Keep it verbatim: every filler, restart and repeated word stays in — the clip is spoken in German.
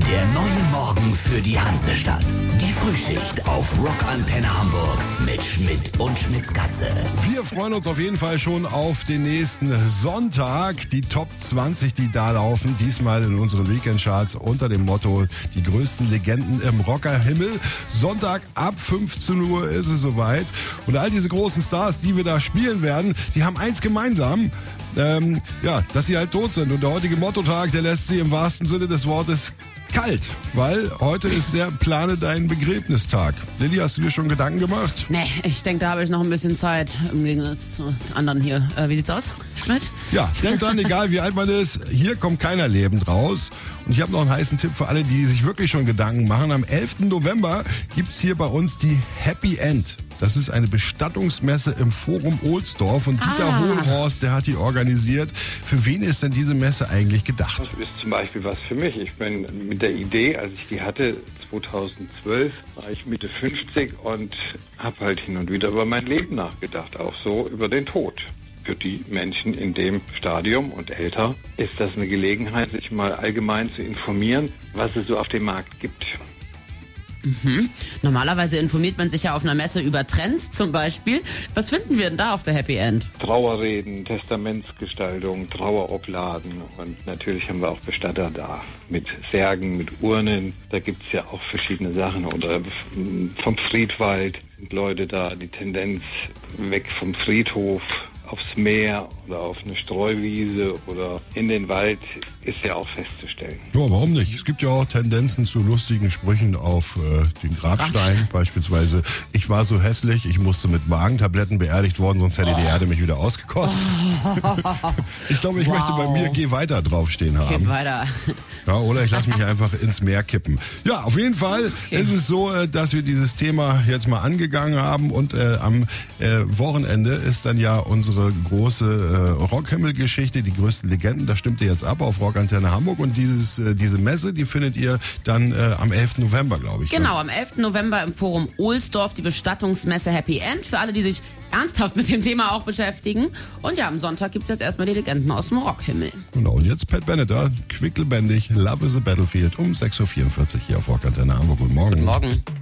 Der neue Morgen für die Hansestadt. Die Frühschicht auf Rockantenne Hamburg mit Schmidt und Schmidts Katze. Wir freuen uns auf jeden Fall schon auf den nächsten Sonntag. Die Top zwanzig, die da laufen. Diesmal in unseren Weekend-Charts unter dem Motto die größten Legenden im Rockerhimmel. Sonntag ab fünfzehn Uhr ist es soweit. Und all diese großen Stars, die wir da spielen werden, die haben eins gemeinsam. Ähm, ja, dass sie halt tot sind. Und der heutige Mottotag, der lässt sie im wahrsten Sinne des Wortes kalt, weil heute ist der Plane deinen Begräbnistag. Lilly, hast du dir schon Gedanken gemacht? Nee, ich denke, da habe ich noch ein bisschen Zeit im Gegensatz zu anderen hier. Äh, wie sieht's aus, Schmidt? Ja, denk dran, egal wie alt man ist, hier kommt keiner lebend raus. Und ich habe noch einen heißen Tipp für alle, die sich wirklich schon Gedanken machen. Am elften November gibt's hier bei uns die Happy End. Das ist eine Bestattungsmesse im Forum Ohlsdorf und Dieter Ah. Hohlhorst, der hat die organisiert. Für wen ist denn diese Messe eigentlich gedacht? Das ist zum Beispiel was für mich. Ich bin mit der Idee, als ich die hatte, zweitausendzwölf, war ich Mitte fünfzig und habe halt hin und wieder über mein Leben nachgedacht, auch so über den Tod. Für die Menschen in dem Stadium und älter ist das eine Gelegenheit, sich mal allgemein zu informieren, was es so auf dem Markt gibt. Mhm. Normalerweise informiert man sich ja auf einer Messe über Trends zum Beispiel. Was finden wir denn da auf der Happy End? Trauerreden, Testamentsgestaltung, Trauerobladen und natürlich haben wir auch Bestatter da mit Särgen, mit Urnen. Da gibt's ja auch verschiedene Sachen. Oder vom Friedwald sind Leute da, die Tendenz weg vom Friedhof aufs Meer oder auf eine Streuwiese oder in den Wald ist ja auch festzustellen. Ja, warum nicht? Es gibt ja auch Tendenzen zu lustigen Sprüchen auf äh, den Grabstein. Grabstein. Beispielsweise, ich war so hässlich, ich musste mit Magentabletten beerdigt worden, sonst hätte Oh. die Erde mich wieder ausgekotzt. Ich glaube, ich Wow. möchte bei mir Geh weiter draufstehen haben. Geht weiter. Ja, oder ich lasse mich einfach ins Meer kippen. Ja, auf jeden Fall Okay. ist es so, äh, dass wir dieses Thema jetzt mal angegangen haben und äh, am äh, Wochenende ist dann ja unsere große äh, Rockhimmel-Geschichte, die größten Legenden, das stimmt ihr jetzt ab auf Rockantenne Hamburg und dieses, äh, diese Messe, die findet ihr dann äh, am elften November, glaube ich. Genau, am elften November im Forum Ohlsdorf die Bestattungsmesse Happy End. Für alle, die sich ernsthaft mit dem Thema auch beschäftigen. Und ja, am Sonntag gibt's jetzt erstmal die Legenden aus dem Rockhimmel. Genau, und jetzt Pat Bennett da, quicklebendig, Love is a Battlefield um sechs Uhr vierundvierzig hier auf Rockantenne Hamburg. Guten Morgen. Morgen.